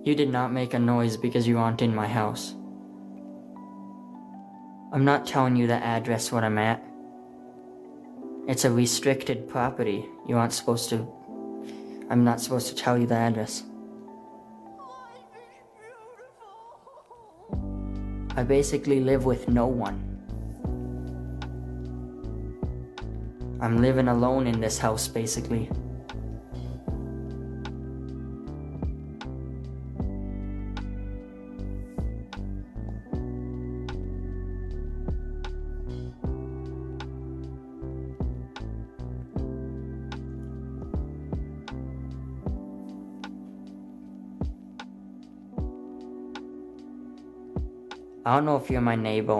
You did not make a noise because you aren't in my house. I'm not telling you the address what I'm at. It's a restricted property. You aren't supposed to... I'm not supposed to tell you the address. I basically live with no one. I'm living alone in this house, basically. I don't know if you're my neighbor